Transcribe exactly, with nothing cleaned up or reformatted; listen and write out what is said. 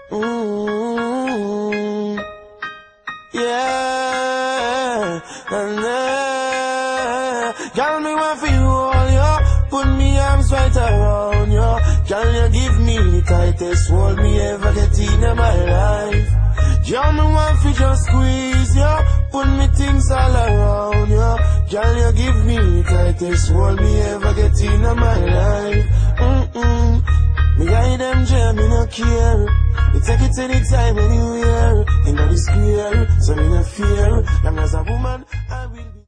Mm-hmm. Yeah, and uh, girl, me want for you all, yo. Put me arms right around you. Girl, you give me the tightest hold me ever get in my life. Girl, me want for just squeeze you. Put me things all around you. Girl, you give me the tightest hold me ever get in my life. Mm-mm. Me hide them jam, me no care. You take it anytime, anywhere. In the square, so me no fear. Long as a woman, I will be